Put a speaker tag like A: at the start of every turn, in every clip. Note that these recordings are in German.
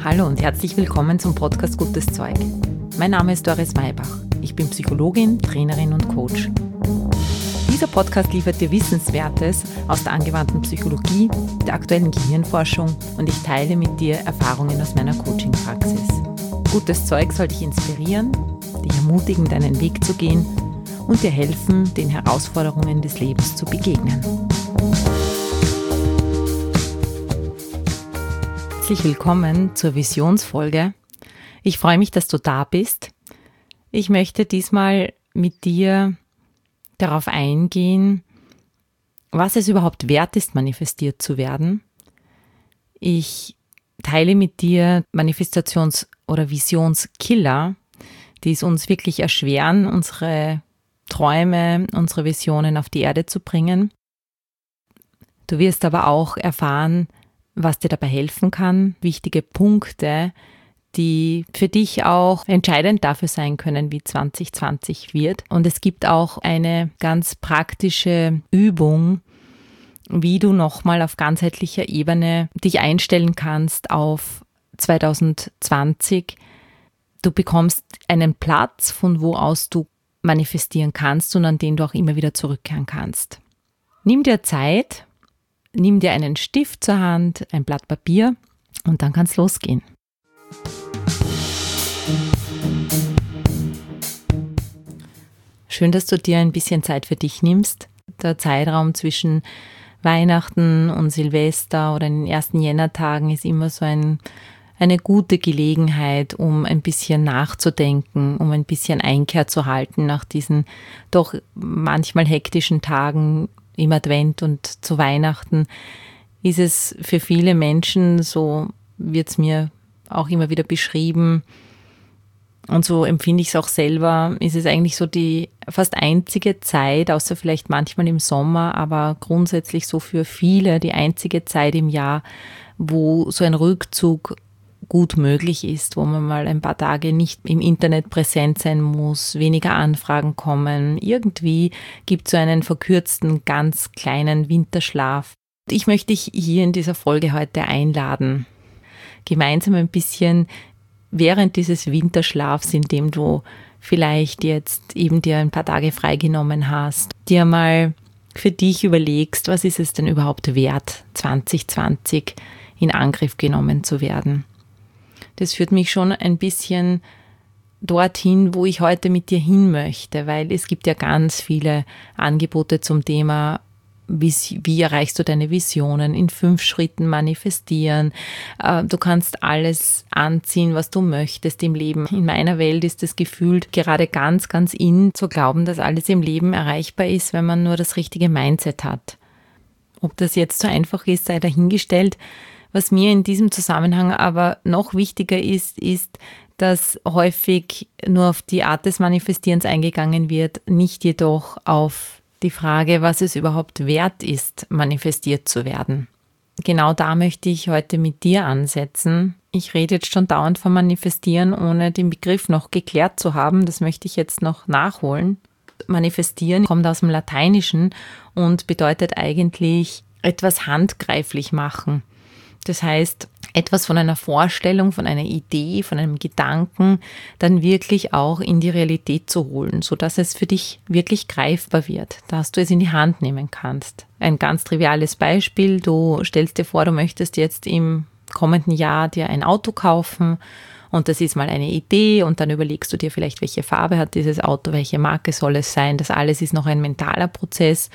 A: Hallo und herzlich willkommen zum Podcast Gutes Zeug. Mein Name ist Doris Maybach. Ich bin Psychologin, Trainerin und Coach. Dieser Podcast liefert dir Wissenswertes aus der angewandten Psychologie, der aktuellen Gehirnforschung und ich teile mit dir Erfahrungen aus meiner Coaching-Praxis. Gutes Zeug soll dich inspirieren, dich ermutigen, deinen Weg zu gehen und dir helfen, den Herausforderungen des Lebens zu begegnen. Herzlich willkommen zur Visionsfolge. Ich freue mich, dass du da bist. Ich möchte diesmal mit dir darauf eingehen, was es überhaupt wert ist, manifestiert zu werden. Ich teile mit dir Manifestations- oder Visionskiller, die es uns wirklich erschweren, unsere Träume, unsere Visionen auf die Erde zu bringen. Du wirst aber auch erfahren, was dir dabei helfen kann, wichtige Punkte, die für dich auch entscheidend dafür sein können, wie 2020 wird. Und es gibt auch eine ganz praktische Übung, wie du nochmal auf ganzheitlicher Ebene dich einstellen kannst auf 2020. Du bekommst einen Platz, von wo aus du manifestieren kannst und an den du auch immer wieder zurückkehren kannst. Nimm dir Zeit. Nimm dir einen Stift zur Hand, ein Blatt Papier und dann kann es losgehen. Schön, dass du dir ein bisschen Zeit für dich nimmst. Der Zeitraum zwischen Weihnachten und Silvester oder in den ersten Jännertagen ist immer so eine gute Gelegenheit, um ein bisschen nachzudenken, um ein bisschen Einkehr zu halten nach diesen doch manchmal hektischen Tagen im Advent und zu Weihnachten. Ist es für viele Menschen, so wird es mir auch immer wieder beschrieben und so empfinde ich es auch selber, ist es eigentlich so die fast einzige Zeit, außer vielleicht manchmal im Sommer, aber grundsätzlich so für viele die einzige Zeit im Jahr, wo so ein Rückzug gut möglich ist, wo man mal ein paar Tage nicht im Internet präsent sein muss, weniger Anfragen kommen. Irgendwie gibt es so einen verkürzten, ganz kleinen Winterschlaf. Ich möchte dich hier in dieser Folge heute einladen, gemeinsam ein bisschen während dieses Winterschlafs, in dem du vielleicht jetzt eben dir ein paar Tage freigenommen hast, dir mal für dich überlegst, was ist es denn überhaupt wert, 2020 in Angriff genommen zu werden. Das führt mich schon ein bisschen dorthin, wo ich heute mit dir hin möchte, weil es gibt ja ganz viele Angebote zum Thema, wie erreichst du deine Visionen, in 5 Schritten manifestieren. Du kannst alles anziehen, was du möchtest im Leben. In meiner Welt ist es gefühlt gerade ganz, ganz in zu glauben, dass alles im Leben erreichbar ist, wenn man nur das richtige Mindset hat. Ob das jetzt so einfach ist, sei dahingestellt. Was mir in diesem Zusammenhang aber noch wichtiger ist, dass häufig nur auf die Art des Manifestierens eingegangen wird, nicht jedoch auf die Frage, was es überhaupt wert ist, manifestiert zu werden. Genau da möchte ich heute mit dir ansetzen. Ich rede jetzt schon dauernd vom Manifestieren, ohne den Begriff noch geklärt zu haben. Das möchte ich jetzt noch nachholen. Manifestieren kommt aus dem Lateinischen und bedeutet eigentlich etwas handgreiflich machen. Das heißt, etwas von einer Vorstellung, von einer Idee, von einem Gedanken dann wirklich auch in die Realität zu holen, sodass es für dich wirklich greifbar wird, dass du es in die Hand nehmen kannst. Ein ganz triviales Beispiel, du stellst dir vor, du möchtest jetzt im kommenden Jahr dir ein Auto kaufen und das ist mal eine Idee und dann überlegst du dir vielleicht, welche Farbe hat dieses Auto, welche Marke soll es sein, das alles ist noch ein mentaler Prozess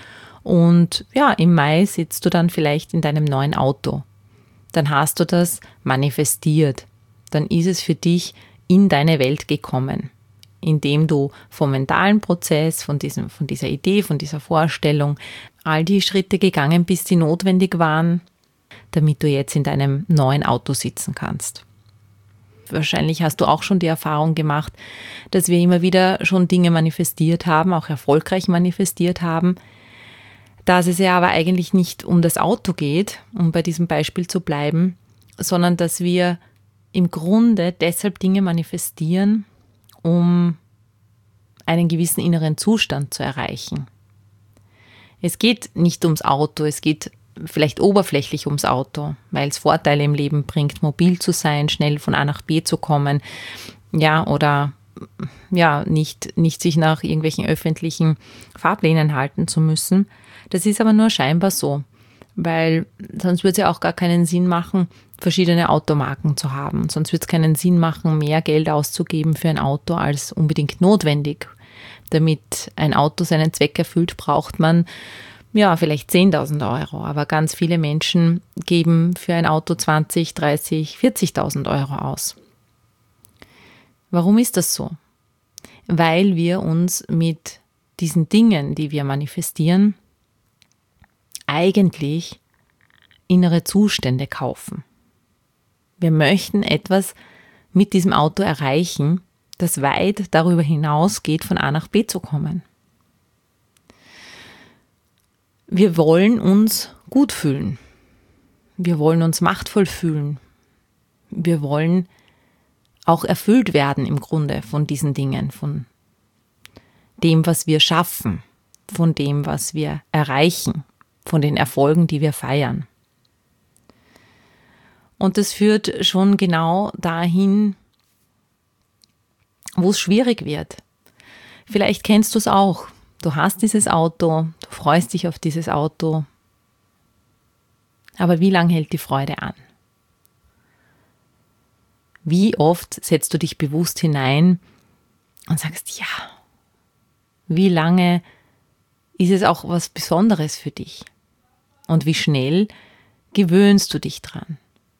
A: und ja, im Mai sitzt du dann vielleicht in deinem neuen Auto. Dann hast du das manifestiert. Dann ist es für dich in deine Welt gekommen, indem du vom mentalen Prozess, von dieser Idee, von dieser Vorstellung, all die Schritte gegangen bist, die notwendig waren, damit du jetzt in deinem neuen Auto sitzen kannst. Wahrscheinlich hast du auch schon die Erfahrung gemacht, dass wir immer wieder schon Dinge manifestiert haben, auch erfolgreich manifestiert haben, dass es ja aber eigentlich nicht um das Auto geht, um bei diesem Beispiel zu bleiben, sondern dass wir im Grunde deshalb Dinge manifestieren, um einen gewissen inneren Zustand zu erreichen. Es geht nicht ums Auto, es geht vielleicht oberflächlich ums Auto, weil es Vorteile im Leben bringt, mobil zu sein, schnell von A nach B zu kommen, ja, oder ja, nicht sich nach irgendwelchen öffentlichen Fahrplänen halten zu müssen. Das ist aber nur scheinbar so, weil sonst würde es ja auch gar keinen Sinn machen, verschiedene Automarken zu haben. Sonst würde es keinen Sinn machen, mehr Geld auszugeben für ein Auto als unbedingt notwendig. Damit ein Auto seinen Zweck erfüllt, braucht man ja vielleicht 10.000 Euro. Aber ganz viele Menschen geben für ein Auto 20, 30, 40.000 Euro aus. Warum ist das so? Weil wir uns mit diesen Dingen, die wir manifestieren, eigentlich innere Zustände kaufen. Wir möchten etwas mit diesem Auto erreichen, das weit darüber hinausgeht, von A nach B zu kommen. Wir wollen uns gut fühlen. Wir wollen uns machtvoll fühlen. Wir wollen auch erfüllt werden im Grunde von diesen Dingen, von dem, was wir schaffen, von dem, was wir erreichen, von den Erfolgen, die wir feiern. Und das führt schon genau dahin, wo es schwierig wird. Vielleicht kennst du es auch. Du hast dieses Auto, du freust dich auf dieses Auto. Aber wie lange hält die Freude an? Wie oft setzt du dich bewusst hinein und sagst, ja, wie lange ist es auch was Besonderes für dich? Und wie schnell gewöhnst du dich dran?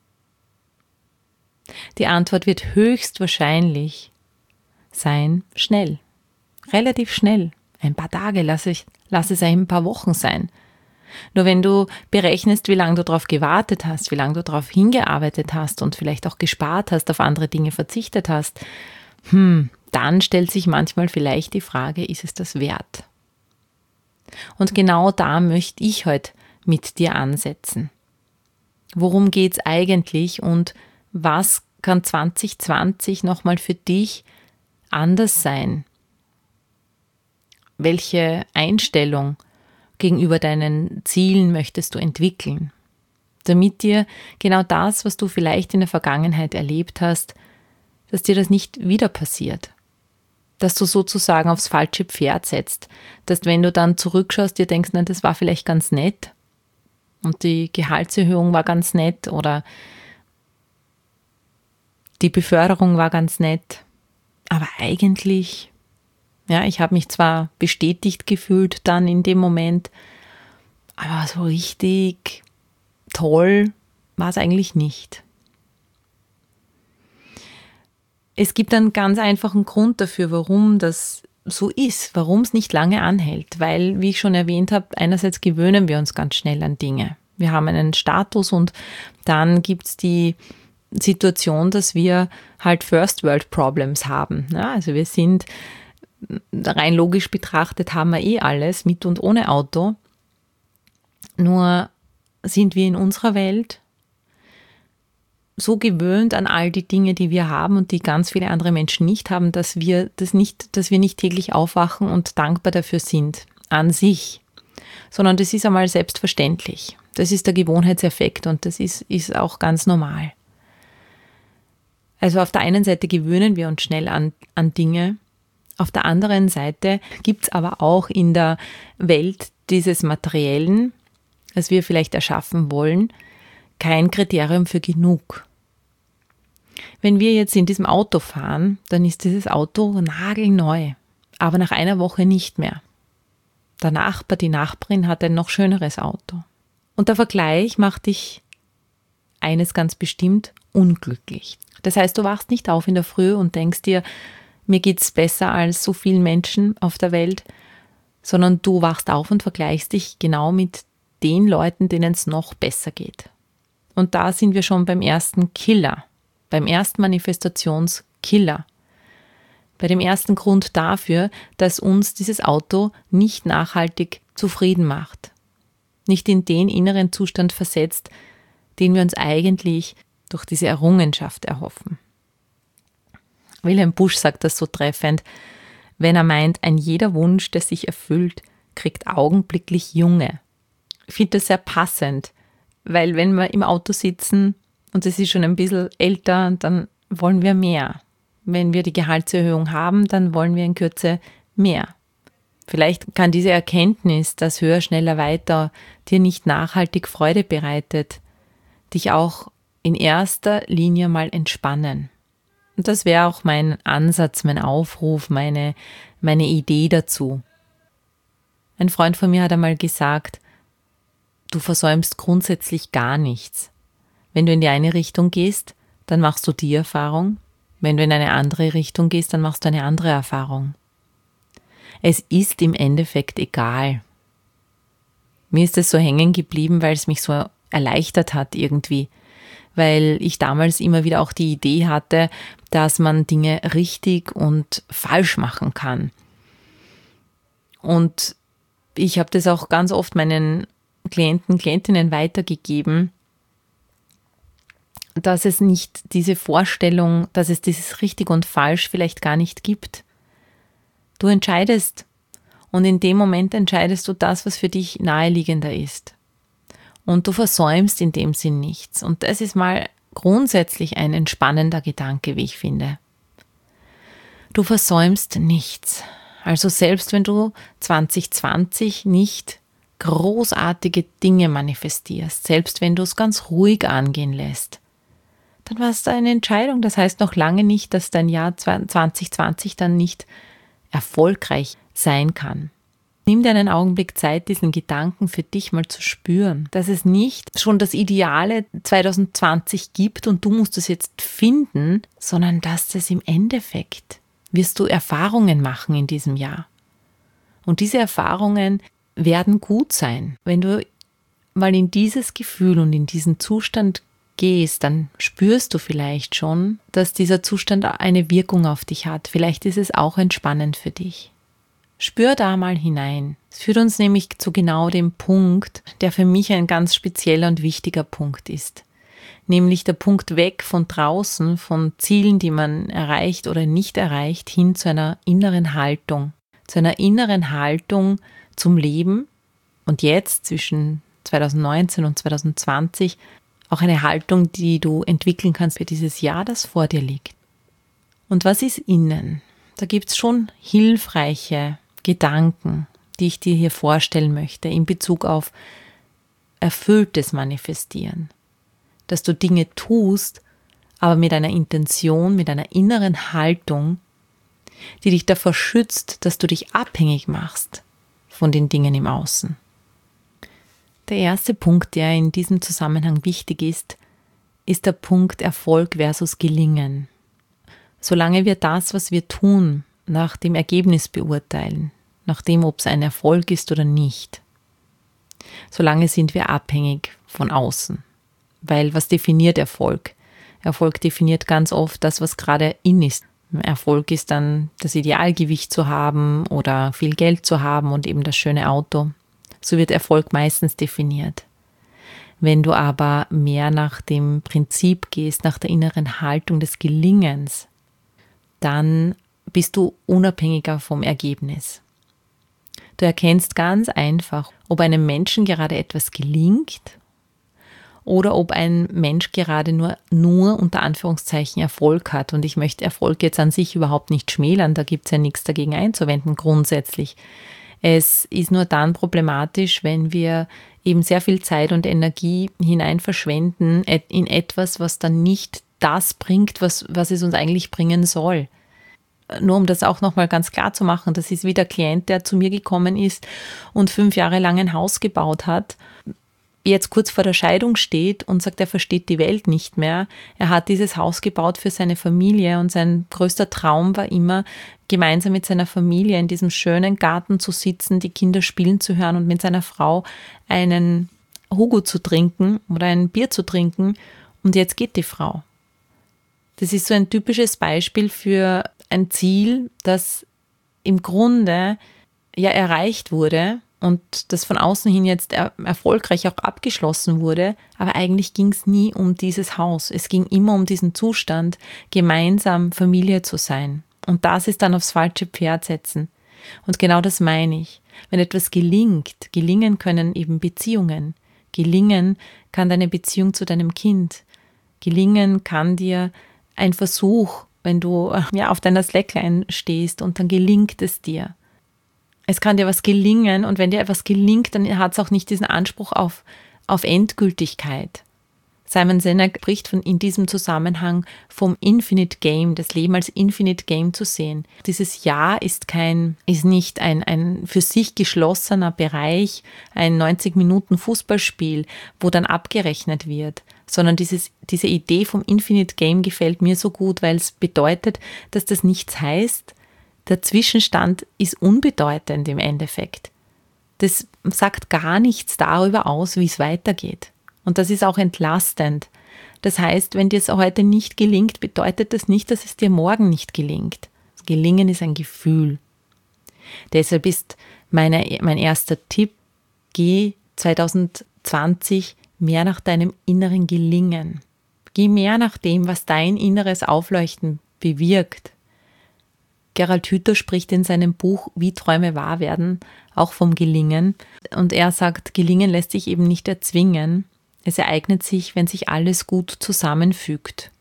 A: Die Antwort wird höchstwahrscheinlich sein, schnell. Relativ schnell. Ein paar Tage, lass es ein paar Wochen sein. Nur wenn du berechnest, wie lange du darauf gewartet hast, wie lange du darauf hingearbeitet hast und vielleicht auch gespart hast, auf andere Dinge verzichtet hast, dann stellt sich manchmal vielleicht die Frage, ist es das wert? Und genau da möchte ich heute mit dir ansetzen. Worum geht es eigentlich und was kann 2020 nochmal für dich anders sein? Welche Einstellung gegenüber deinen Zielen möchtest du entwickeln, damit dir genau das, was du vielleicht in der Vergangenheit erlebt hast, dass dir das nicht wieder passiert, dass du sozusagen aufs falsche Pferd setzt, dass wenn du dann zurückschaust, dir denkst, nein, das war vielleicht ganz nett und die Gehaltserhöhung war ganz nett oder die Beförderung war ganz nett, aber eigentlich, ja, ich habe mich zwar bestätigt gefühlt dann in dem Moment, aber so richtig toll war es eigentlich nicht. Es gibt einen ganz einfachen Grund dafür, warum das so ist, warum es nicht lange anhält, weil, wie ich schon erwähnt habe, einerseits gewöhnen wir uns ganz schnell an Dinge. Wir haben einen Status und dann gibt es die Situation, dass wir halt First World Problems haben. Ja, also wir sind rein logisch betrachtet, haben wir alles mit und ohne Auto. Nur sind wir in unserer Welt so gewöhnt an all die Dinge, die wir haben und die ganz viele andere Menschen nicht haben, dass wir nicht täglich aufwachen und dankbar dafür sind an sich, sondern das ist einmal selbstverständlich. Das ist der Gewohnheitseffekt und das ist auch ganz normal. Also auf der einen Seite gewöhnen wir uns schnell an Dinge, auf der anderen Seite gibt es aber auch in der Welt dieses Materiellen, das wir vielleicht erschaffen wollen, kein Kriterium für genug. Wenn wir jetzt in diesem Auto fahren, dann ist dieses Auto nagelneu, aber nach einer Woche nicht mehr. Der Nachbar, die Nachbarin hat ein noch schöneres Auto. Und der Vergleich macht dich eines ganz bestimmt unglücklich. Das heißt, du wachst nicht auf in der Früh und denkst dir, mir geht's besser als so vielen Menschen auf der Welt, sondern du wachst auf und vergleichst dich genau mit den Leuten, denen es noch besser geht. Und da sind wir schon beim ersten Killer, beim ersten Manifestationskiller, bei dem ersten Grund dafür, dass uns dieses Auto nicht nachhaltig zufrieden macht, nicht in den inneren Zustand versetzt, den wir uns eigentlich durch diese Errungenschaft erhoffen. Wilhelm Busch sagt das so treffend, wenn er meint, ein jeder Wunsch, der sich erfüllt, kriegt augenblicklich Junge. finde das sehr passend, weil wenn wir im Auto sitzen und es ist schon ein bisschen älter, dann wollen wir mehr. Wenn wir die Gehaltserhöhung haben, dann wollen wir in Kürze mehr. Vielleicht kann diese Erkenntnis, dass höher, schneller, weiter dir nicht nachhaltig Freude bereitet, dich auch in erster Linie mal entspannen. Und das wäre auch mein Ansatz, mein Aufruf, meine Idee dazu. Ein Freund von mir hat einmal gesagt, du versäumst grundsätzlich gar nichts. Wenn du in die eine Richtung gehst, dann machst du die Erfahrung. Wenn du in eine andere Richtung gehst, dann machst du eine andere Erfahrung. Es ist im Endeffekt egal. Mir ist es so hängen geblieben, weil es mich so erleichtert hat irgendwie. Weil ich damals immer wieder auch die Idee hatte, dass man Dinge richtig und falsch machen kann. Und ich habe das auch ganz oft meinen Klienten, Klientinnen weitergegeben, dass es nicht diese Vorstellung, dass es dieses richtig und falsch vielleicht gar nicht gibt. Du entscheidest und in dem Moment entscheidest du das, was für dich naheliegender ist. Und du versäumst in dem Sinn nichts. Und das ist mal grundsätzlich ein entspannender Gedanke, wie ich finde. Du versäumst nichts. Also selbst wenn du 2020 nicht großartige Dinge manifestierst, selbst wenn du es ganz ruhig angehen lässt, dann war es eine Entscheidung. Das heißt noch lange nicht, dass dein Jahr 2020 dann nicht erfolgreich sein kann. Nimm dir einen Augenblick Zeit, diesen Gedanken für dich mal zu spüren, dass es nicht schon das Ideale 2020 gibt und du musst es jetzt finden, sondern dass es im Endeffekt wirst du Erfahrungen machen in diesem Jahr. Und diese Erfahrungen werden gut sein. Wenn du mal in dieses Gefühl und in diesen Zustand gehst, dann spürst du vielleicht schon, dass dieser Zustand eine Wirkung auf dich hat. Vielleicht ist es auch entspannend für dich. Spür da mal hinein. Es führt uns nämlich zu genau dem Punkt, der für mich ein ganz spezieller und wichtiger Punkt ist. Nämlich der Punkt weg von draußen, von Zielen, die man erreicht oder nicht erreicht, hin zu einer inneren Haltung. Zu einer inneren Haltung zum Leben und jetzt zwischen 2019 und 2020 auch eine Haltung, die du entwickeln kannst für dieses Jahr, das vor dir liegt. Und was ist innen? Da gibt es schon hilfreiche Gedanken, die ich dir hier vorstellen möchte in Bezug auf erfülltes Manifestieren. Dass du Dinge tust, aber mit einer Intention, mit einer inneren Haltung, die dich davor schützt, dass du dich abhängig machst von den Dingen im Außen. Der erste Punkt, der in diesem Zusammenhang wichtig ist der Punkt Erfolg versus Gelingen. Solange wir das, was wir tun, nach dem Ergebnis beurteilen, nach dem, ob es ein Erfolg ist oder nicht, solange sind wir abhängig von außen. Weil was definiert Erfolg? Erfolg definiert ganz oft das, was gerade in ist. Erfolg ist dann das Idealgewicht zu haben oder viel Geld zu haben und eben das schöne Auto. So wird Erfolg meistens definiert. Wenn du aber mehr nach dem Prinzip gehst, nach der inneren Haltung des Gelingens, dann bist du unabhängiger vom Ergebnis. Du erkennst ganz einfach, ob einem Menschen gerade etwas gelingt oder ob ein Mensch gerade nur unter Anführungszeichen Erfolg hat. Und ich möchte Erfolg jetzt an sich überhaupt nicht schmälern, da gibt es ja nichts dagegen einzuwenden grundsätzlich. Es ist nur dann problematisch, wenn wir eben sehr viel Zeit und Energie hinein verschwenden in etwas, was dann nicht das bringt, was es uns eigentlich bringen soll. Nur um das auch nochmal ganz klar zu machen, das ist wie der Klient, der zu mir gekommen ist und 5 Jahre lang ein Haus gebaut hat, jetzt kurz vor der Scheidung steht und sagt, er versteht die Welt nicht mehr. Er hat dieses Haus gebaut für seine Familie und sein größter Traum war immer, gemeinsam mit seiner Familie in diesem schönen Garten zu sitzen, die Kinder spielen zu hören und mit seiner Frau einen Hugo zu trinken oder ein Bier zu trinken. Und jetzt geht die Frau. Das ist so ein typisches Beispiel für ein Ziel, das im Grunde ja erreicht wurde und das von außen hin jetzt erfolgreich auch abgeschlossen wurde, aber eigentlich ging es nie um dieses Haus. Es ging immer um diesen Zustand, gemeinsam Familie zu sein. Und das ist dann aufs falsche Pferd setzen. Und genau das meine ich. Wenn etwas gelingt, gelingen können eben Beziehungen. Gelingen kann deine Beziehung zu deinem Kind. Gelingen kann dir ein Versuch, wenn du auf deiner Slackline stehst und dann gelingt es dir. Es kann dir was gelingen und wenn dir etwas gelingt, dann hat es auch nicht diesen Anspruch auf Endgültigkeit. Simon Sinek spricht in diesem Zusammenhang vom Infinite Game, das Leben als Infinite Game zu sehen. Dieses Jahr ist nicht ein für sich geschlossener Bereich, ein 90 Minuten Fußballspiel, wo dann abgerechnet wird, sondern diese Idee vom Infinite Game gefällt mir so gut, weil es bedeutet, dass das nichts heißt. Der Zwischenstand ist unbedeutend im Endeffekt. Das sagt gar nichts darüber aus, wie es weitergeht. Und das ist auch entlastend. Das heißt, wenn dir es heute nicht gelingt, bedeutet das nicht, dass es dir morgen nicht gelingt. Das Gelingen ist ein Gefühl. Deshalb ist mein erster Tipp, geh 2020 mehr nach deinem inneren Gelingen. Geh mehr nach dem, was dein inneres Aufleuchten bewirkt. Gerald Hüther spricht in seinem Buch Wie Träume wahr werden auch vom Gelingen. Und er sagt, Gelingen lässt sich eben nicht erzwingen. Es ereignet sich, wenn sich alles gut zusammenfügt.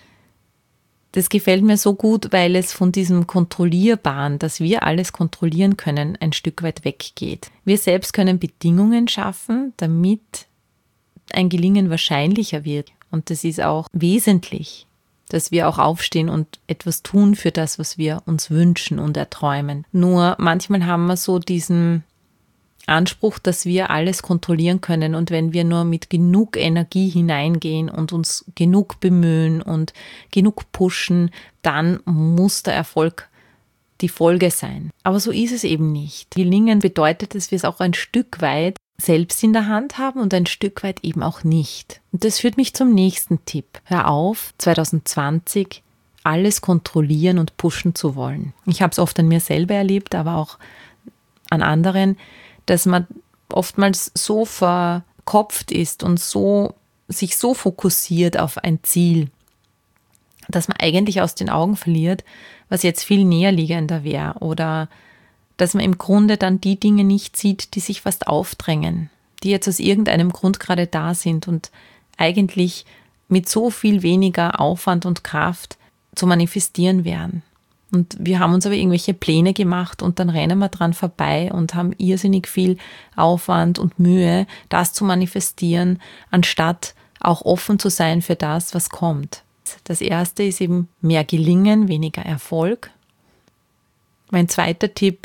A: Das gefällt mir so gut, weil es von diesem Kontrollierbaren, dass wir alles kontrollieren können, ein Stück weit weggeht. Wir selbst können Bedingungen schaffen, damit ein Gelingen wahrscheinlicher wird. Und das ist auch wesentlich, dass wir auch aufstehen und etwas tun für das, was wir uns wünschen und erträumen. Nur manchmal haben wir so diesen Anspruch, dass wir alles kontrollieren können und wenn wir nur mit genug Energie hineingehen und uns genug bemühen und genug pushen, dann muss der Erfolg die Folge sein. Aber so ist es eben nicht. Gelingen bedeutet, dass wir es auch ein Stück weit selbst in der Hand haben und ein Stück weit eben auch nicht. Und das führt mich zum nächsten Tipp. Hör auf, 2020 alles kontrollieren und pushen zu wollen. Ich habe es oft an mir selber erlebt, aber auch an anderen, dass man oftmals so verkopft ist und sich so fokussiert auf ein Ziel, dass man eigentlich aus den Augen verliert, was jetzt viel näher liegender wäre oder dass man im Grunde dann die Dinge nicht sieht, die sich fast aufdrängen, die jetzt aus irgendeinem Grund gerade da sind und eigentlich mit so viel weniger Aufwand und Kraft zu manifestieren wären. Und wir haben uns aber irgendwelche Pläne gemacht und dann rennen wir dran vorbei und haben irrsinnig viel Aufwand und Mühe, das zu manifestieren, anstatt auch offen zu sein für das, was kommt. Das erste ist eben mehr Gelingen, weniger Erfolg. Mein zweiter Tipp,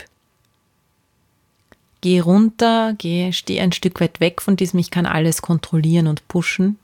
A: geh runter, steh ein Stück weit weg von diesem ich kann alles kontrollieren und pushen,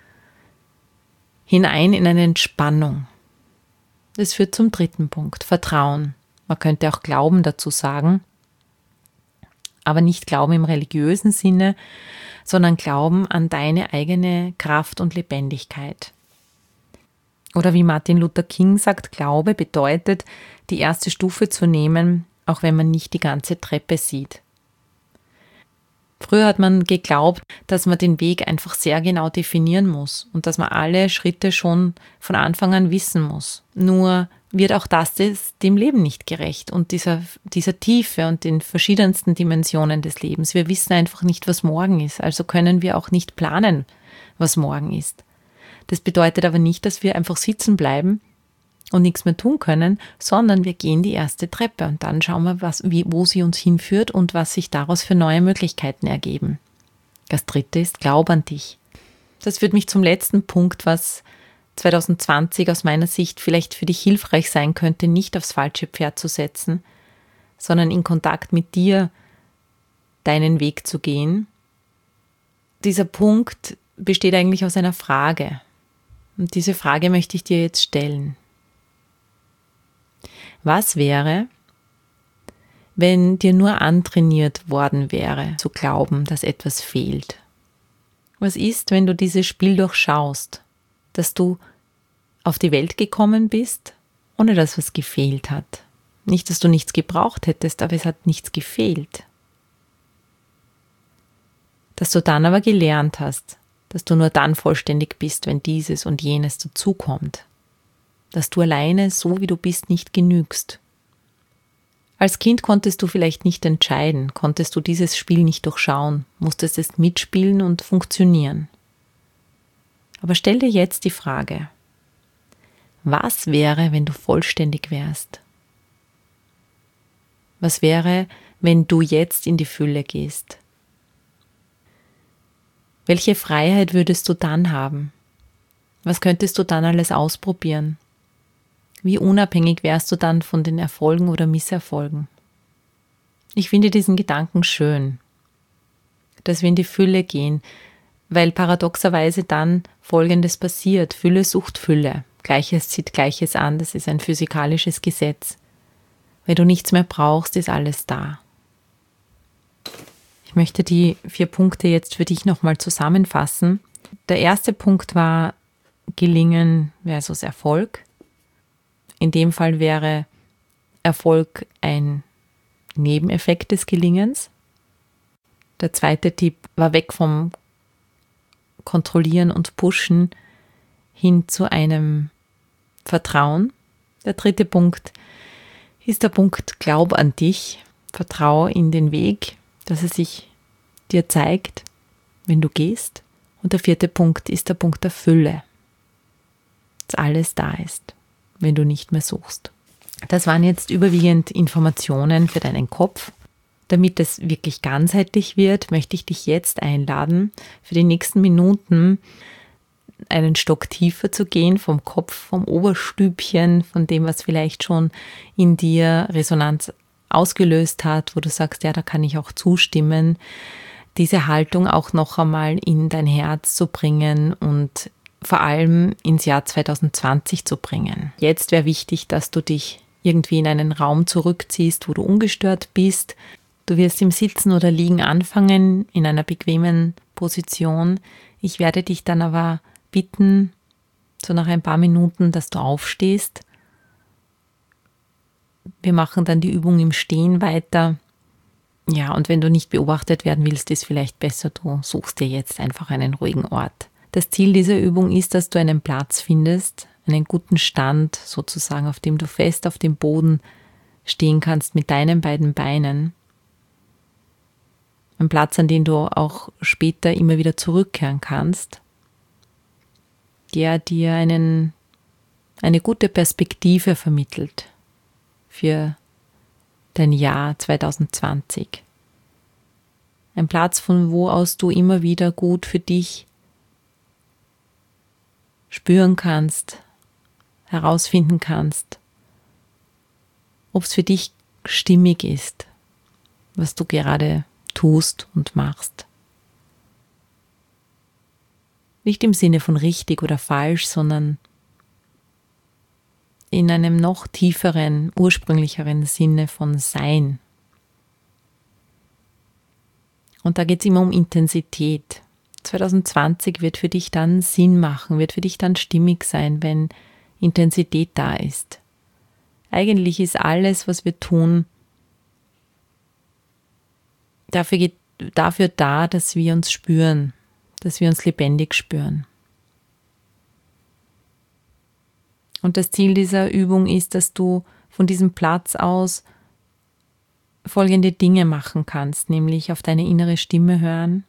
A: hinein in eine Entspannung. Das führt zum dritten Punkt, Vertrauen. Man könnte auch Glauben dazu sagen, aber nicht Glauben im religiösen Sinne, sondern Glauben an deine eigene Kraft und Lebendigkeit. Oder wie Martin Luther King sagt, Glaube bedeutet, die erste Stufe zu nehmen, auch wenn man nicht die ganze Treppe sieht. Früher hat man geglaubt, dass man den Weg einfach sehr genau definieren muss und dass man alle Schritte schon von Anfang an wissen muss. Nur wird auch das dem Leben nicht gerecht und dieser Tiefe und den verschiedensten Dimensionen des Lebens. Wir wissen einfach nicht, was morgen ist, also können wir auch nicht planen, was morgen ist. Das bedeutet aber nicht, dass wir einfach sitzen bleiben und nichts mehr tun können, sondern wir gehen die erste Treppe und dann schauen wir, wo sie uns hinführt und was sich daraus für neue Möglichkeiten ergeben. Das dritte ist, glaub an dich. Das führt mich zum letzten Punkt, was 2020 aus meiner Sicht vielleicht für dich hilfreich sein könnte, nicht aufs falsche Pferd zu setzen, sondern in Kontakt mit dir deinen Weg zu gehen. Dieser Punkt besteht eigentlich aus einer Frage. Und diese Frage möchte ich dir jetzt stellen. Was wäre, wenn dir nur antrainiert worden wäre, zu glauben, dass etwas fehlt? Was ist, wenn du dieses Spiel durchschaust, dass du auf die Welt gekommen bist, ohne dass was gefehlt hat? Nicht, dass du nichts gebraucht hättest, aber es hat nichts gefehlt. Dass du dann aber gelernt hast, dass du nur dann vollständig bist, wenn dieses und jenes dazukommt. Dass du alleine, so wie du bist, nicht genügst. Als Kind konntest du vielleicht nicht entscheiden, konntest du dieses Spiel nicht durchschauen, musstest es mitspielen und funktionieren. Aber stell dir jetzt die Frage, was wäre, wenn du vollständig wärst? Was wäre, wenn du jetzt in die Fülle gehst? Welche Freiheit würdest du dann haben? Was könntest du dann alles ausprobieren? Wie unabhängig wärst du dann von den Erfolgen oder Misserfolgen? Ich finde diesen Gedanken schön, dass wir in die Fülle gehen, weil paradoxerweise dann Folgendes passiert. Fülle sucht Fülle. Gleiches zieht Gleiches an, das ist ein physikalisches Gesetz. Wenn du nichts mehr brauchst, ist alles da. Ich möchte die 4 Punkte jetzt für dich nochmal zusammenfassen. Der erste Punkt war Gelingen versus Erfolg. In dem Fall wäre Erfolg ein Nebeneffekt des Gelingens. Der zweite Tipp war weg vom Kontrollieren und Pushen hin zu einem Vertrauen. Der dritte Punkt ist der Punkt Glaub an dich. Vertraue in den Weg, dass er sich dir zeigt, wenn du gehst. Und der vierte Punkt ist der Punkt der Fülle. Dass alles da ist, wenn du nicht mehr suchst. Das waren jetzt überwiegend Informationen für deinen Kopf. Damit es wirklich ganzheitlich wird, möchte ich dich jetzt einladen, für die nächsten Minuten einen Stock tiefer zu gehen, vom Kopf, vom Oberstübchen, von dem, was vielleicht schon in dir Resonanz ausgelöst hat, wo du sagst, ja, da kann ich auch zustimmen, diese Haltung auch noch einmal in dein Herz zu bringen und vor allem ins Jahr 2020 zu bringen. Jetzt wäre wichtig, dass du dich irgendwie in einen Raum zurückziehst, wo du ungestört bist. Du wirst im Sitzen oder Liegen anfangen, in einer bequemen Position. Ich werde dich dann aber bitten, so nach ein paar Minuten, dass du aufstehst. Wir machen dann die Übung im Stehen weiter. Ja, und wenn du nicht beobachtet werden willst, ist vielleicht besser, du suchst dir jetzt einfach einen ruhigen Ort. Das Ziel dieser Übung ist, dass du einen Platz findest, einen guten Stand sozusagen, auf dem du fest auf dem Boden stehen kannst mit deinen beiden Beinen. Ein Platz, an den du auch später immer wieder zurückkehren kannst, der dir eine gute Perspektive vermittelt für dein Jahr 2020. Ein Platz, von wo aus du immer wieder gut für dich spüren kannst, herausfinden kannst, ob es für dich stimmig ist, was du gerade tust und machst. Nicht im Sinne von richtig oder falsch, sondern in einem noch tieferen, ursprünglicheren Sinne von Sein. Und da geht es immer um Intensität. 2020 wird für dich dann Sinn machen, wird für dich dann stimmig sein, wenn Intensität da ist. Eigentlich ist alles, was wir tun, dafür da, dass wir uns spüren, dass wir uns lebendig spüren. Und das Ziel dieser Übung ist, dass du von diesem Platz aus folgende Dinge machen kannst, nämlich auf deine innere Stimme hören,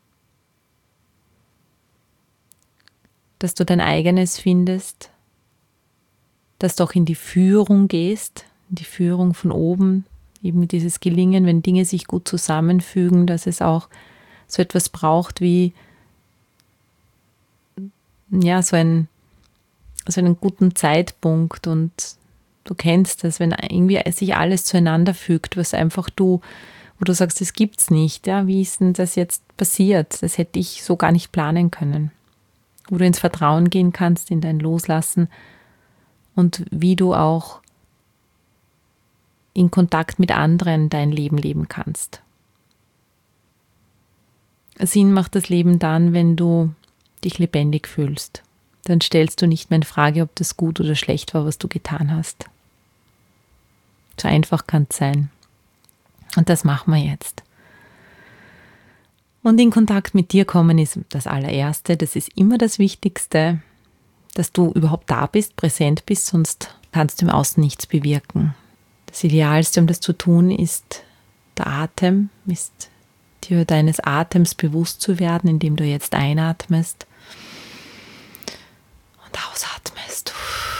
A: dass du dein eigenes findest, dass du auch in die Führung gehst, in die Führung von oben, eben dieses Gelingen, wenn Dinge sich gut zusammenfügen, dass es auch so etwas braucht wie ja, so einen guten Zeitpunkt, und du kennst das, wenn irgendwie sich alles zueinander fügt, was einfach wo du sagst, das gibt's nicht, ja, wie ist denn das jetzt passiert? Das hätte ich so gar nicht planen können. Wo du ins Vertrauen gehen kannst, in dein Loslassen und wie du auch in Kontakt mit anderen dein Leben leben kannst. Sinn macht das Leben dann, wenn du dich lebendig fühlst. Dann stellst du nicht mehr in Frage, ob das gut oder schlecht war, was du getan hast. So einfach kann es sein. Und das machen wir jetzt. Und in Kontakt mit dir kommen ist das allererste, das ist immer das Wichtigste, dass du überhaupt da bist, präsent bist, sonst kannst du im Außen nichts bewirken. Das Idealste, um das zu tun, ist der Atem, ist dir deines Atems bewusst zu werden, indem du jetzt einatmest und ausatmest.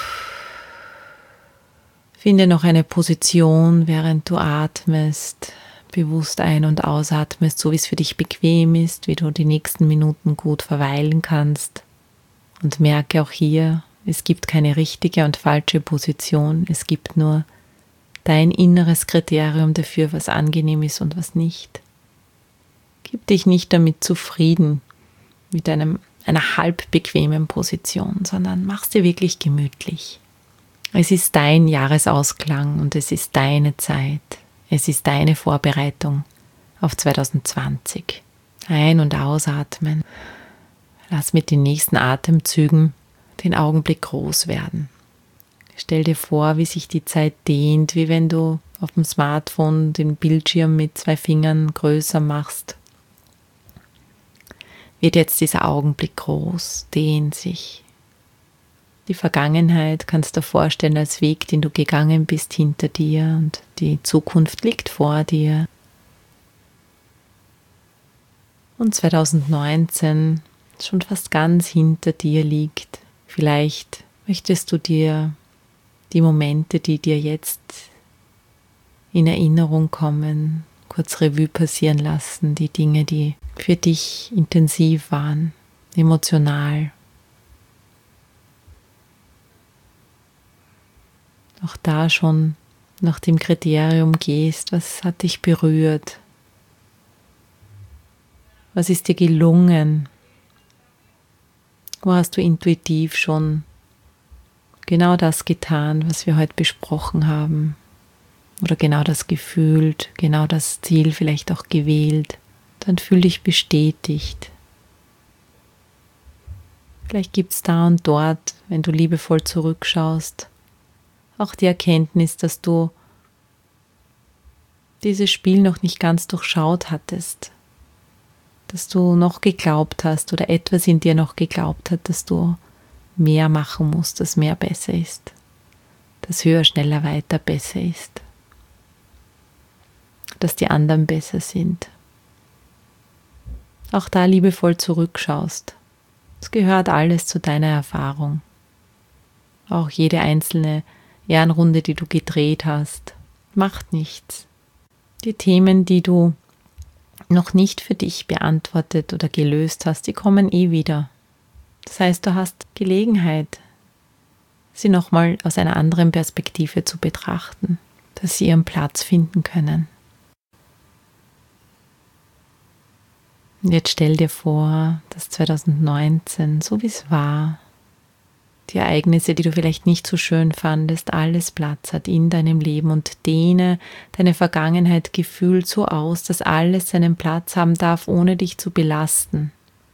A: Finde noch eine Position, während du atmest, bewusst ein- und ausatmest, so wie es für dich bequem ist, wie du die nächsten Minuten gut verweilen kannst. Und merke auch hier, es gibt keine richtige und falsche Position, es gibt nur dein inneres Kriterium dafür, was angenehm ist und was nicht. Gib dich nicht damit zufrieden, mit einer halb bequemen Position, sondern mach sie wirklich gemütlich. Es ist dein Jahresausklang und es ist deine Zeit. Es ist deine Vorbereitung auf 2020. Ein- und ausatmen. Lass mit den nächsten Atemzügen den Augenblick groß werden. Stell dir vor, wie sich die Zeit dehnt, wie wenn du auf dem Smartphone den Bildschirm mit 2 Fingern größer machst. Wird jetzt dieser Augenblick groß, dehnt sich. Die Vergangenheit kannst du dir vorstellen als Weg, den du gegangen bist, hinter dir, und die Zukunft liegt vor dir. Und 2019 schon fast ganz hinter dir liegt. Vielleicht möchtest du dir die Momente, die dir jetzt in Erinnerung kommen, kurz Revue passieren lassen, die Dinge, die für dich intensiv waren, emotional. Auch da schon nach dem Kriterium gehst, was hat dich berührt? Was ist dir gelungen? Wo hast du intuitiv schon genau das getan, was wir heute besprochen haben? Oder genau das gefühlt, genau das Ziel vielleicht auch gewählt? Dann fühl dich bestätigt. Vielleicht gibt es da und dort, wenn du liebevoll zurückschaust, auch die Erkenntnis, dass du dieses Spiel noch nicht ganz durchschaut hattest, dass du noch geglaubt hast oder etwas in dir noch geglaubt hat, dass du mehr machen musst, dass mehr besser ist, dass höher, schneller, weiter besser ist, dass die anderen besser sind. Auch da liebevoll zurückschaust. Es gehört alles zu deiner Erfahrung. Auch jede einzelne Ehrenrunde, die du gedreht hast, macht nichts. Die Themen, die du noch nicht für dich beantwortet oder gelöst hast, die kommen wieder. Das heißt, du hast Gelegenheit, sie nochmal aus einer anderen Perspektive zu betrachten, dass sie ihren Platz finden können. Und jetzt stell dir vor, dass 2019, so wie es war, die Ereignisse, die du vielleicht nicht so schön fandest, alles Platz hat in deinem Leben, und dehne deine Vergangenheit gefühlt so aus, dass alles seinen Platz haben darf, ohne dich zu belasten.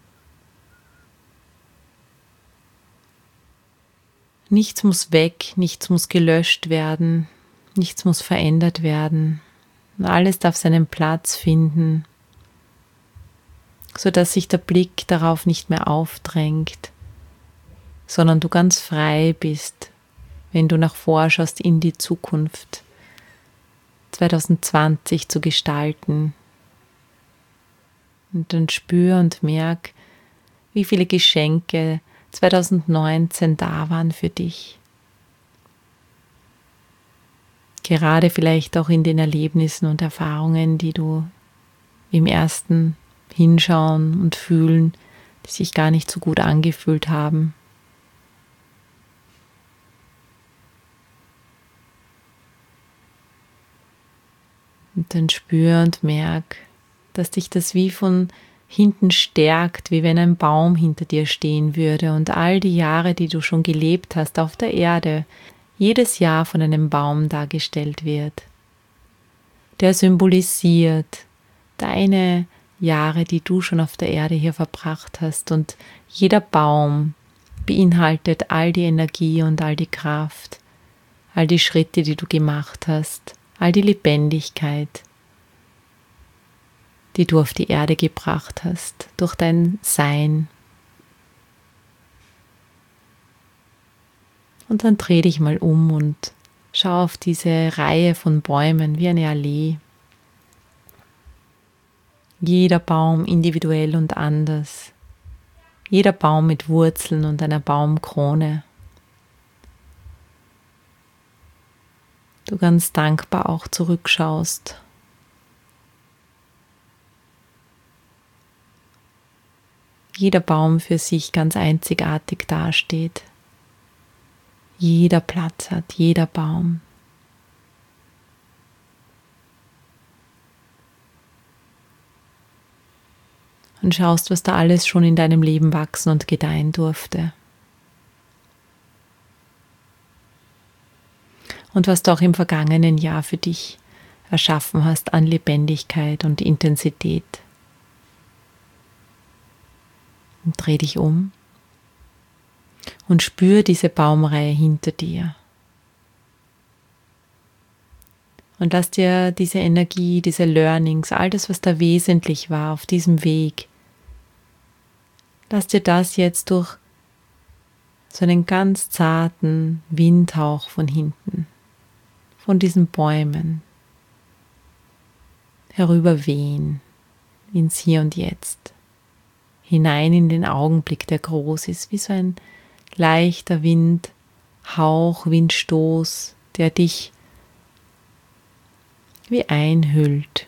A: Nichts muss weg, nichts muss gelöscht werden, nichts muss verändert werden. Alles darf seinen Platz finden, sodass sich der Blick darauf nicht mehr aufdrängt, sondern du ganz frei bist, wenn du nach vorschaust in die Zukunft 2020 zu gestalten. Und dann spür und merk, wie viele Geschenke 2019 da waren für dich. Gerade vielleicht auch in den Erlebnissen und Erfahrungen, die du im ersten Hinschauen und Fühlen, die sich gar nicht so gut angefühlt haben. Und dann spür und merk, dass dich das wie von hinten stärkt, wie wenn ein Baum hinter dir stehen würde und all die Jahre, die du schon gelebt hast auf der Erde, jedes Jahr von einem Baum dargestellt wird, der symbolisiert deine Jahre, die du schon auf der Erde hier verbracht hast, und jeder Baum beinhaltet all die Energie und all die Kraft, all die Schritte, die du gemacht hast, all die Lebendigkeit, die du auf die Erde gebracht hast, durch dein Sein. Und dann dreh dich mal um und Schau auf diese Reihe von Bäumen wie eine Allee. Jeder Baum individuell und anders. Jeder Baum mit Wurzeln und einer Baumkrone. Du ganz dankbar auch zurückschaust. Jeder Baum für sich ganz einzigartig dasteht. Jeder Platz hat, jeder Baum. Und schaust, was da alles schon in deinem Leben wachsen und gedeihen durfte. Und was du auch im vergangenen Jahr für dich erschaffen hast an Lebendigkeit und Intensität. Und dreh dich um und spür diese Baumreihe hinter dir. Und lass dir diese Energie, diese Learnings, all das, was da wesentlich war auf diesem Weg, lass dir das jetzt durch so einen ganz zarten Windhauch von hinten, von diesen Bäumen, herüberwehen ins Hier und Jetzt, hinein in den Augenblick, der groß ist, wie so ein leichter Windhauch, Windstoß, der dich wie einhüllt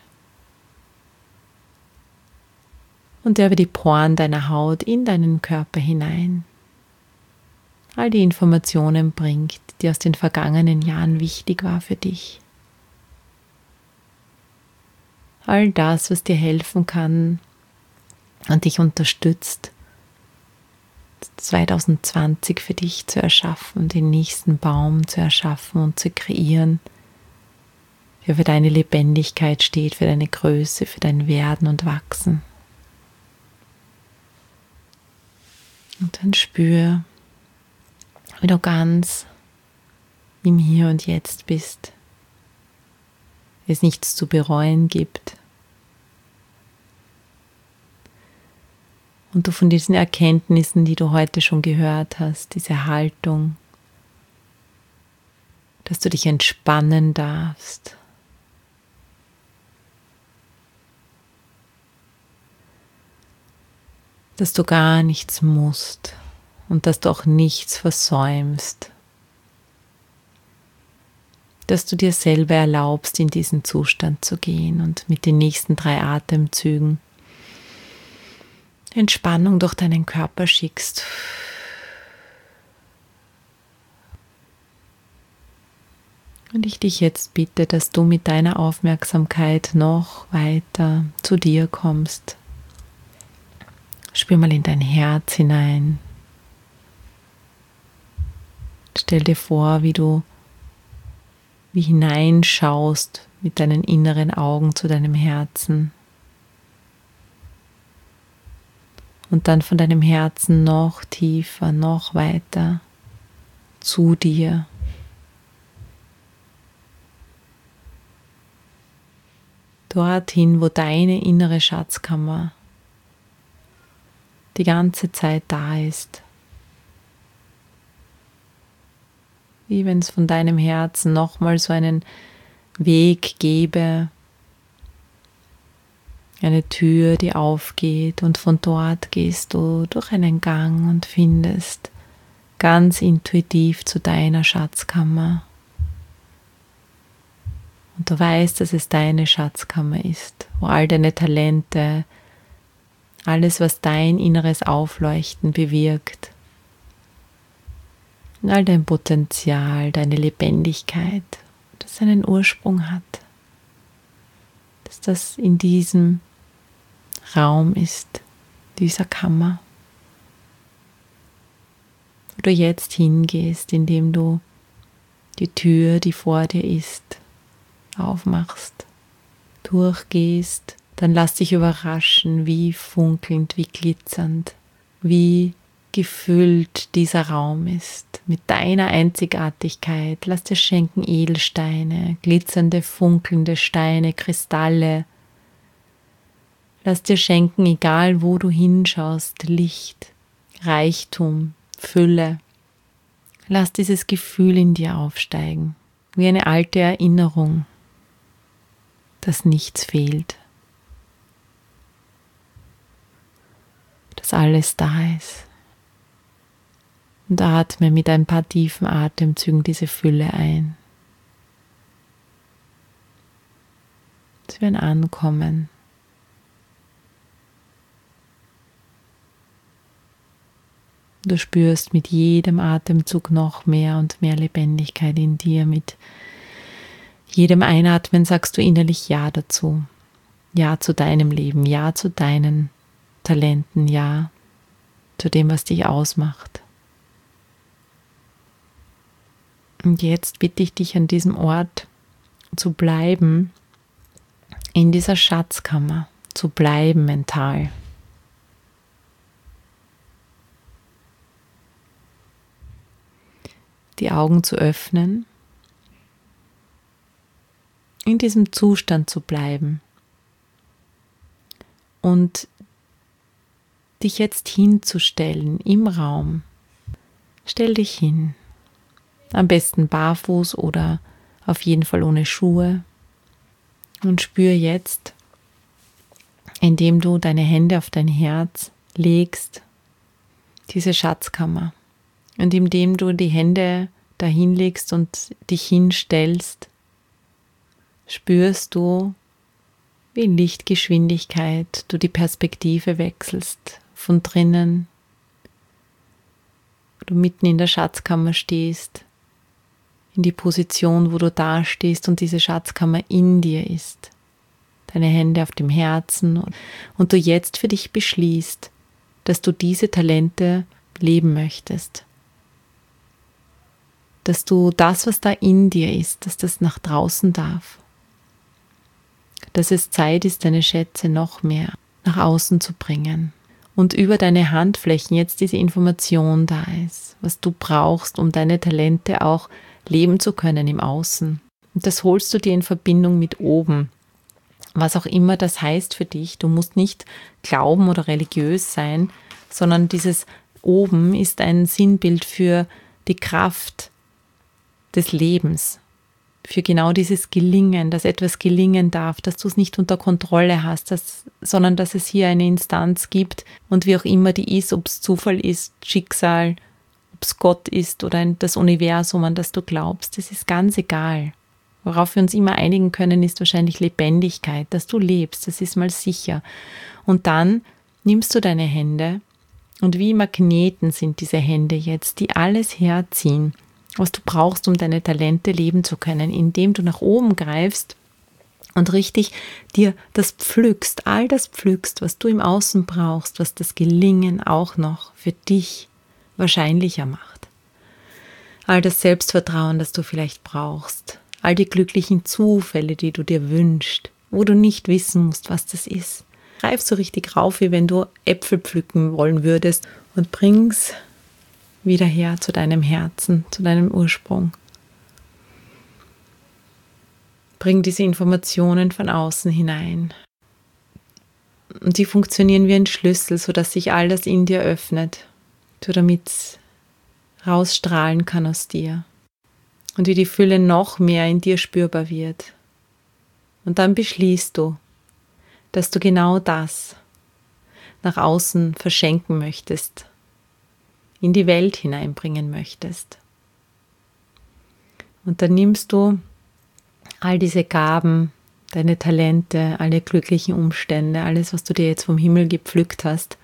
A: und der über die Poren deiner Haut in deinen Körper hinein all die Informationen bringt, die aus den vergangenen Jahren wichtig war für dich. All das, was dir helfen kann und dich unterstützt, 2020 für dich zu erschaffen, den nächsten Baum zu erschaffen und zu kreieren, der für deine Lebendigkeit steht, für deine Größe, für dein Werden und Wachsen. Und dann spür, wie du ganz im Hier und Jetzt bist, es nichts zu bereuen gibt und du von diesen Erkenntnissen, die du heute schon gehört hast, diese Haltung, dass du dich entspannen darfst, dass du gar nichts musst und dass du auch nichts versäumst, dass du dir selber erlaubst, in diesen Zustand zu gehen und mit den nächsten 3 Atemzügen Entspannung durch deinen Körper schickst. Und ich dich jetzt bitte, dass du mit deiner Aufmerksamkeit noch weiter zu dir kommst. Spür mal in dein Herz hinein. Stell dir vor, wie hineinschaust mit deinen inneren Augen zu deinem Herzen. Und dann von deinem Herzen noch tiefer, noch weiter zu dir. Dorthin, wo deine innere Schatzkammer die ganze Zeit da ist. Wie wenn es von deinem Herzen nochmal so einen Weg gäbe, eine Tür, die aufgeht und von dort gehst du durch einen Gang und findest ganz intuitiv zu deiner Schatzkammer. Und du weißt, dass es deine Schatzkammer ist, wo all deine Talente, alles, was dein inneres Aufleuchten bewirkt, und all dein Potenzial, deine Lebendigkeit, das seinen Ursprung hat, dass das in diesem Raum ist, dieser Kammer, wo du jetzt hingehst, indem du die Tür, die vor dir ist, aufmachst, durchgehst, dann lass dich überraschen, wie funkelnd, wie glitzernd, wie gefüllt dieser Raum ist mit deiner Einzigartigkeit. Lass dir schenken Edelsteine, glitzernde, funkelnde Steine, Kristalle. Lass dir schenken, egal wo du hinschaust, Licht, Reichtum, Fülle. Lass dieses Gefühl in dir aufsteigen. wie eine alte Erinnerung, dass nichts fehlt, dass alles da ist. Und atme mit ein paar tiefen Atemzügen diese Fülle ein. Es wird ankommen. Du spürst mit jedem Atemzug noch mehr und mehr Lebendigkeit in dir. Mit jedem Einatmen sagst du innerlich Ja dazu. Ja zu deinem Leben, Ja zu deinen Talenten, Ja zu dem, was dich ausmacht. Und jetzt bitte ich dich, an diesem Ort zu bleiben, in dieser Schatzkammer zu bleiben mental. Die Augen zu öffnen, in diesem Zustand zu bleiben und dich jetzt hinzustellen im Raum. Stell dich hin, am besten barfuß oder auf jeden Fall ohne Schuhe, und spür jetzt, indem du deine Hände auf dein Herz legst, diese Schatzkammer. Und indem du die Hände dahin legst und dich hinstellst, spürst du, wie in Lichtgeschwindigkeit du die Perspektive wechselst, von drinnen, wo du mitten in der Schatzkammer stehst, in die Position, wo du da stehst und diese Schatzkammer in dir ist. Deine Hände auf dem Herzen und du jetzt für dich beschließt, dass du diese Talente leben möchtest. Dass du das, was da in dir ist, dass das nach draußen darf. Dass es Zeit ist, deine Schätze noch mehr nach außen zu bringen. Und über deine Handflächen jetzt diese Information da ist, was du brauchst, um deine Talente auch leben zu können im Außen. Und das holst du dir in Verbindung mit oben. Was auch immer das heißt für dich. Du musst nicht glauben oder religiös sein, sondern dieses oben ist ein Sinnbild für die Kraft des Lebens. Für genau dieses Gelingen, dass etwas gelingen darf, dass du es nicht unter Kontrolle hast, sondern dass es hier eine Instanz gibt und wie auch immer die ist, ob es Zufall ist, Schicksal, ob es Gott ist oder das Universum, an das du glaubst, das ist ganz egal. Worauf wir uns immer einigen können, ist wahrscheinlich Lebendigkeit, dass du lebst, das ist mal sicher. Und dann nimmst du deine Hände und wie Magneten sind diese Hände jetzt, die alles herziehen, was du brauchst, um deine Talente leben zu können, indem du nach oben greifst und richtig dir das pflückst, all das pflückst, was du im Außen brauchst, was das Gelingen auch noch für dich wahrscheinlicher macht. All das Selbstvertrauen, das du vielleicht brauchst, all die glücklichen Zufälle, die du dir wünschst, wo du nicht wissen musst, was das ist. Greif so richtig rauf, wie wenn du Äpfel pflücken wollen würdest und bring's wieder her zu deinem Herzen, zu deinem Ursprung. Bring diese Informationen von außen hinein. Und die funktionieren wie ein Schlüssel, sodass sich all das in dir öffnet, so damit es rausstrahlen kann aus dir. Und wie die Fülle noch mehr in dir spürbar wird. Und dann beschließt du, dass du genau das nach außen verschenken möchtest, in die Welt hineinbringen möchtest. Und dann nimmst du all diese Gaben, deine Talente, alle glücklichen Umstände, alles, was du dir jetzt vom Himmel gepflückt hast,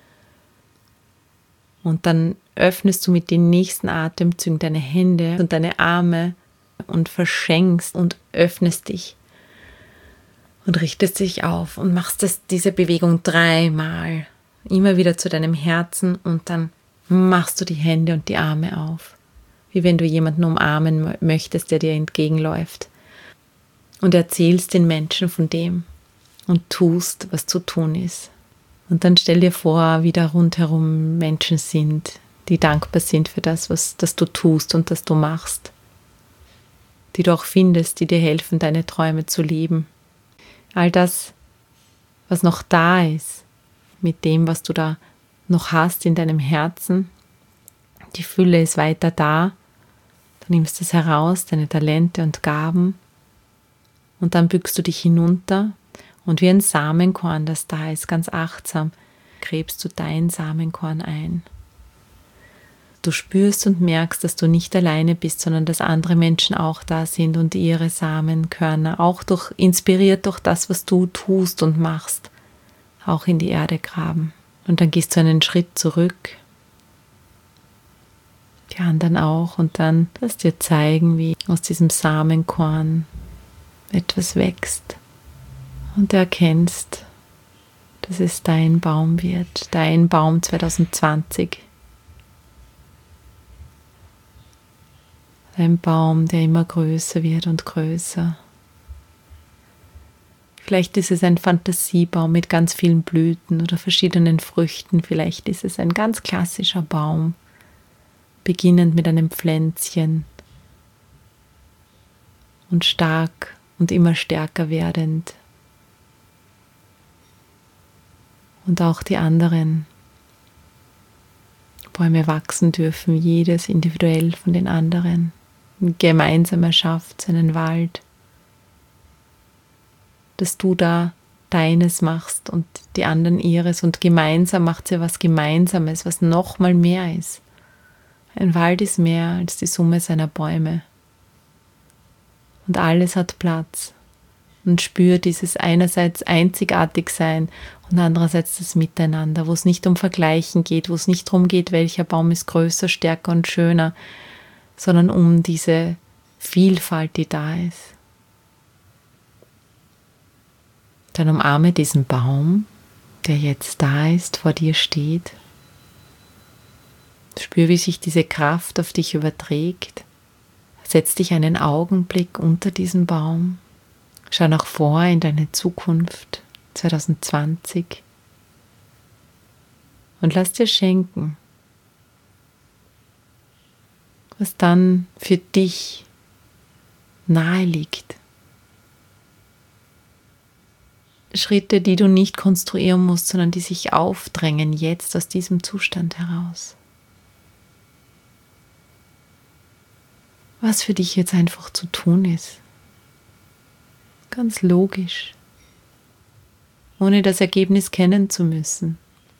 A: und dann öffnest du mit den nächsten Atemzügen deine Hände und deine Arme und verschenkst und öffnest dich und richtest dich auf und machst diese Bewegung 3-mal, immer wieder zu deinem Herzen, und dann machst du die Hände und die Arme auf, wie wenn du jemanden umarmen möchtest, der dir entgegenläuft, und erzählst den Menschen von dem und tust, was zu tun ist. Und dann stell dir vor, wie da rundherum Menschen sind, die dankbar sind für das, das du tust und das du machst, die du auch findest, die dir helfen, deine Träume zu leben. All das, was noch da ist, mit dem, was du da noch hast in deinem Herzen, die Fülle ist weiter da, Du nimmst es heraus, deine Talente und Gaben, und dann bückst du dich hinunter und wie ein Samenkorn, das da ist, ganz achtsam, gräbst du dein Samenkorn ein. Du spürst und merkst, dass du nicht alleine bist, sondern dass andere Menschen auch da sind und ihre Samenkörner, auch inspiriert durch das, was du tust und machst, auch in die Erde graben. Und dann gehst du einen Schritt zurück, die anderen auch, und dann lass dir zeigen, wie aus diesem Samenkorn etwas wächst und du erkennst, dass es dein Baum wird, dein Baum 2020. Ein Baum, der immer größer wird und größer. Vielleicht ist es ein Fantasiebaum mit ganz vielen Blüten oder verschiedenen Früchten. Vielleicht ist es ein ganz klassischer Baum, beginnend mit einem Pflänzchen und stark und immer stärker werdend. Und auch die anderen Bäume wachsen dürfen, jedes individuell von den anderen. Gemeinsam erschafft seinen Wald, dass du da deines machst und die anderen ihres, und gemeinsam macht sie was Gemeinsames, was noch mal mehr ist. Ein Wald ist mehr als die Summe seiner Bäume. Und alles hat Platz. Und spür dieses einerseits einzigartig sein und andererseits das Miteinander, wo es nicht um Vergleichen geht, wo es nicht darum geht, welcher Baum ist größer, stärker und schöner, sondern um diese Vielfalt, die da ist. Dann umarme diesen Baum, der jetzt da ist, vor dir steht. Spür, wie sich diese Kraft auf dich überträgt. Setz dich einen Augenblick unter diesen Baum. Schau nach vor in deine Zukunft 2020 und lass dir schenken, was dann für dich nahe liegt. Schritte, die du nicht konstruieren musst, sondern die sich aufdrängen jetzt aus diesem Zustand heraus. Was für dich jetzt einfach zu tun ist. Ganz logisch, ohne das Ergebnis kennen zu müssen.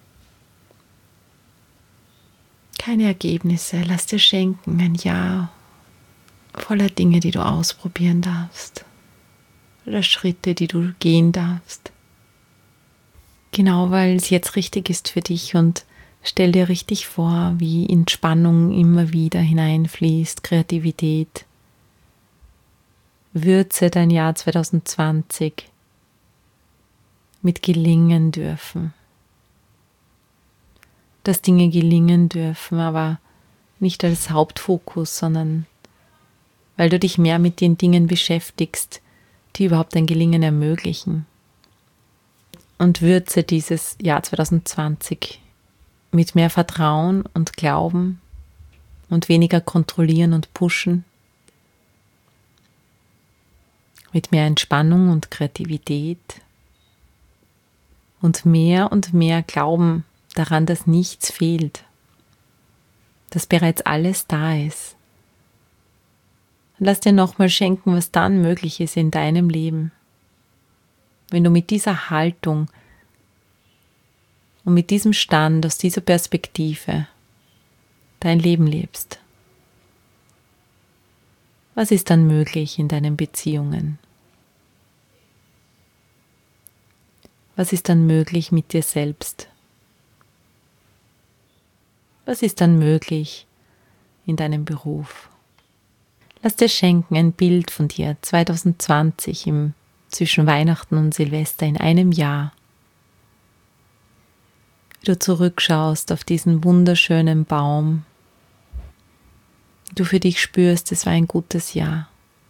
A: Keine Ergebnisse, lass dir schenken, ein Jahr voller Dinge, die du ausprobieren darfst, oder Schritte, die du gehen darfst. Genau, weil es jetzt richtig ist für dich, und stell dir richtig vor, wie Entspannung immer wieder hineinfließt, Kreativität. Würze dein Jahr 2020 mit gelingen dürfen. Dass Dinge gelingen dürfen, aber nicht als Hauptfokus, sondern weil du dich mehr mit den Dingen beschäftigst, die überhaupt ein Gelingen ermöglichen. Und würze dieses Jahr 2020 mit mehr Vertrauen und Glauben und weniger kontrollieren und pushen, mit mehr Entspannung und Kreativität und mehr Glauben daran, dass nichts fehlt, dass bereits alles da ist. Und lass dir nochmal schenken, was dann möglich ist in deinem Leben, wenn du mit dieser Haltung und mit diesem Stand, aus dieser Perspektive dein Leben lebst. Was ist dann möglich in deinen Beziehungen? Was ist dann möglich mit dir selbst? Was ist dann möglich in deinem Beruf? Lass dir schenken ein Bild von dir 2020 zwischen Weihnachten und Silvester in einem Jahr. Wie du zurückschaust auf diesen wunderschönen Baum. Du für dich spürst, es war ein gutes Jahr.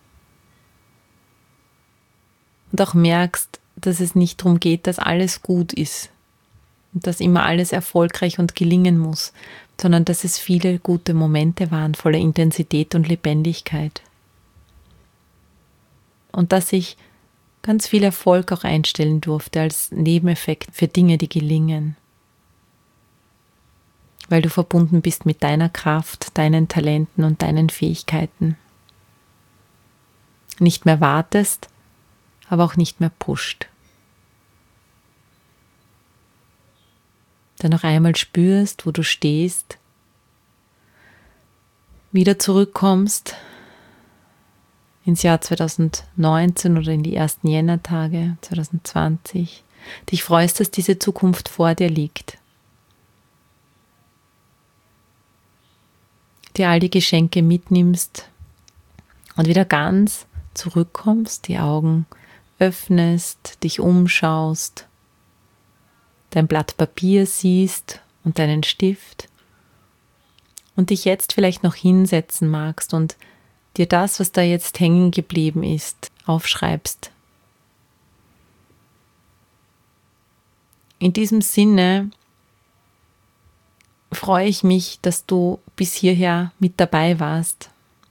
A: Und auch merkst, dass es nicht darum geht, dass alles gut ist und dass immer alles erfolgreich und gelingen muss, sondern dass es viele gute Momente waren, voller Intensität und Lebendigkeit. Und dass ich ganz viel Erfolg auch einstellen durfte als Nebeneffekt für Dinge, die gelingen. weil du verbunden bist mit deiner Kraft, deinen Talenten und deinen Fähigkeiten. Nicht mehr wartest, aber auch nicht mehr pusht. Dann noch einmal spürst, wo du stehst, wieder zurückkommst ins Jahr 2019 oder in die ersten Jännertage 2020. Dich freust, dass diese Zukunft vor dir liegt. Dir all die Geschenke mitnimmst und wieder ganz zurückkommst, die Augen öffnest, dich umschaust, dein Blatt Papier siehst und deinen Stift und dich jetzt vielleicht noch hinsetzen magst und dir das, was da jetzt hängen geblieben ist, aufschreibst. In diesem Sinne freue ich mich, dass du bis hierher mit dabei warst.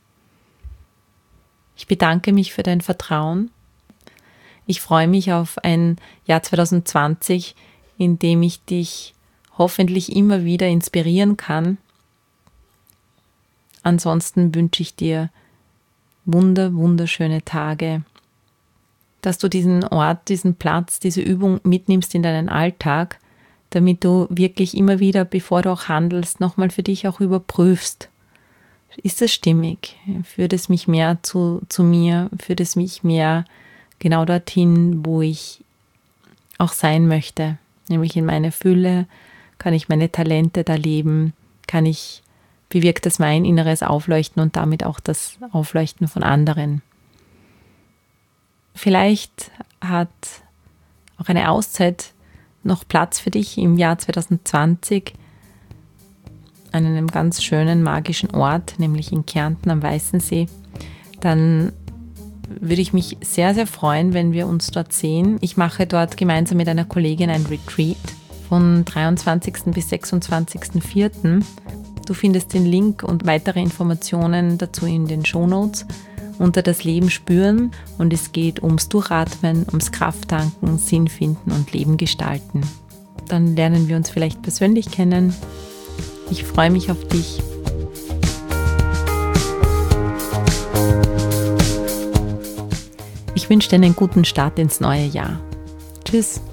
A: Ich bedanke mich für dein Vertrauen. Ich freue mich auf ein Jahr 2020, in dem ich dich hoffentlich immer wieder inspirieren kann. Ansonsten wünsche ich dir wunderschöne Tage, dass du diesen Ort, diesen Platz, diese Übung mitnimmst in deinen Alltag, damit du wirklich immer wieder, bevor du auch handelst, nochmal für dich auch überprüfst. Ist das stimmig? Führt es mich mehr zu mir? Führt es mich mehr genau dorthin, wo ich auch sein möchte? Nämlich in meine Fülle? Kann ich meine Talente da leben? Bewirkt das mein inneres Aufleuchten und damit auch das Aufleuchten von anderen? Vielleicht hat auch eine Auszeit noch Platz für dich im Jahr 2020 an einem ganz schönen magischen Ort, nämlich in Kärnten am Weißensee. Dann würde ich mich sehr freuen, wenn wir uns dort sehen. Ich mache dort gemeinsam mit einer Kollegin ein Retreat von 23. bis 26.04. Du findest den Link und weitere Informationen dazu in den Shownotes unter das Leben spüren und es geht ums Durchatmen, ums Krafttanken, Sinn finden und Leben gestalten. Dann lernen wir uns vielleicht persönlich kennen. Ich freue mich auf dich. Ich wünsche dir einen guten Start ins neue Jahr. Tschüss.